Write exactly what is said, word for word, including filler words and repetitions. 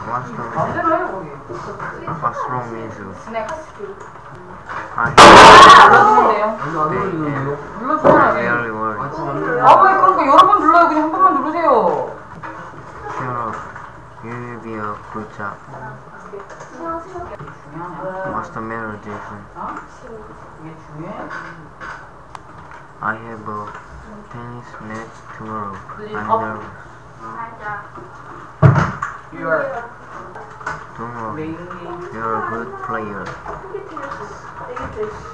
What's the 마음대로 해 거기. what's wrong with you? 스낵. I 눌러주는데요. am 눌러주잖아. really worried. 아 왜 그러니까 여러 번 눌러요. 그냥 한 번만 누르세요. Sure, you will be a good job. What's the matter, Jason? 어? 이게 중요해? I have a tennis match tomorrow. I'm 어? nervous. You're Don't worry, playing. you're a good player.